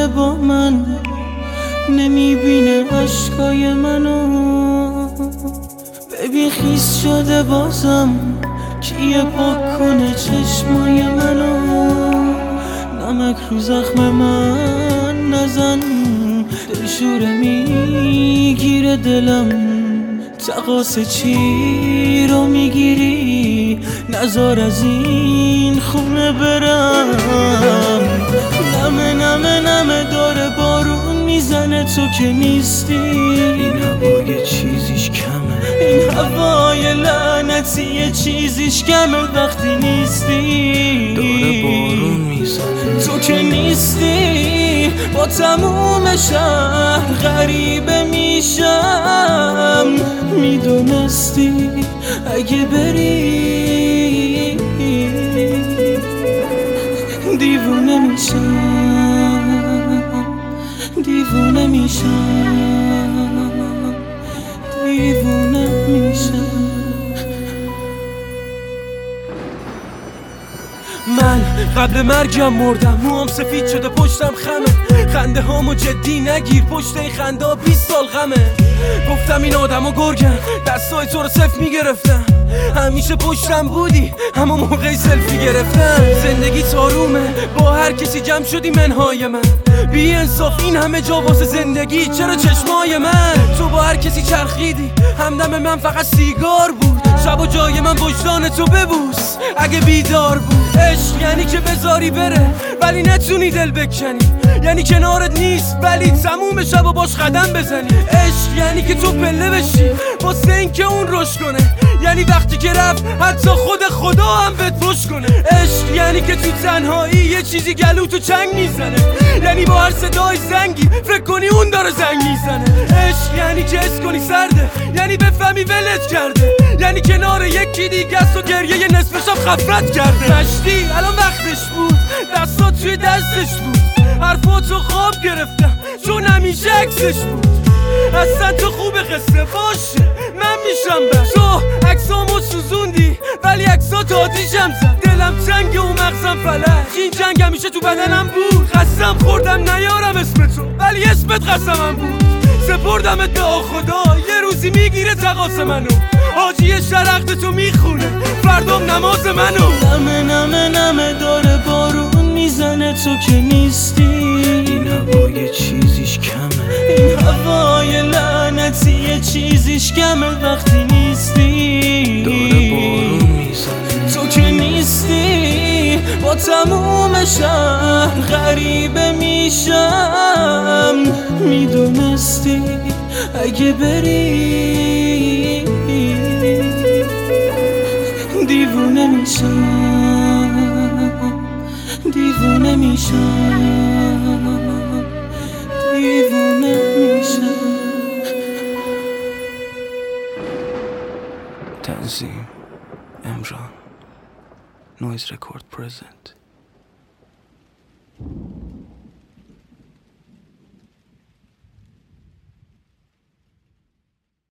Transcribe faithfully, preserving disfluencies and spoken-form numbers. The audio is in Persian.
اومده با من، نمیبینه عشقای منو. ببین خیس شده بازم، کیه پاک کنه چشمای منو. نمک رو زخم من نزن، دلشوره میگیره دلم. تقاس چی رو میگیری، نزار از این خونه برم. نمه نمه نمه داره بارون میزنه تو که نیستی. این هوای چیزیش کمه، این هوای لعنتی یه چیزیش کمه وقتی نیستی. داره بارون میزنه تو که نیستی. با تموم شهر غریبه میشم. میدونستی اگه بری دیوونه میشم، دیوونه میشم، دیوونه میشم. من قبل مرگم مردم، موام سفید شده پشتم خمه. خنده هامو جدی نگیر، پشت این خنده ها بیست سال غمه. گفتم این آدم ها گرگن، دستای تو رو صفر میگرفتم. همیشه پشتم بودی، اما موقعی سلفی گرفتم. زندگی تارومه، با هر کسی جمع شدی منهای من. بی انصاف این همه جا واسه زندگی، چرا چشمای من؟ تو با هر کسی چرخیدی، همدم من فقط سیگار بود. شب و جای من وجدان تو ببوس اگه بیدار بود. عشق یعنی که بذاری بره ولی نتونی دل بکنی، یعنی کنارت نیست ولی تموم شب و باش قدم بزنی. عشق یعنی که تو پله بشی واسه این که اون رشد کنه، یعنی وقتی که رفت حتی خود خدا هم بهت پشت کنه. عشق یعنی که تو تنهایی یه چیزی گلو تو چنگ میزنه، یعنی با هر صدای زنگی فکر کنی اون داره زنگ میزنه. عشق یعنی که حس کنی سرده، یعنی بفهمی ولت کرده، یعنی کنار یکی دیگه است و گریه یه نصف شب خفرت کرده. مشتی الان وقتش بود، دستات توی دستش بود. حرفاتو خواب گرفتم چون همیشه عکسش بود. اصلا تو خوب قصه باشه من میشم بر تو. عکسامو سوزوندی ولی عکسات آتیشم زد. دلم تنگ و مغزم فلج، این جنگ همیشه تو بدنم بود. قسم خوردم نیارم اسم تو ولی اسمت قسمم بود. سپردمت به خدا، یه روزی میگیره تقاس منو. حاجی شرقت تو میخونه فردام نماز منو. نمه نمه نمه داره بارون میزنه تو که نیستی. این هوای چیزیش کمه، این هوای لعنتی یه چیزیش کمه وقتی نیستی. داره بارون میزنه تو که نیستی. با تموم شهر غریبه میشم. میدونستی اگه بری دیوونه میشم، دیوونه میشم، دیوونه میشم. تنظیم امران، نویز رکورد پرزنت.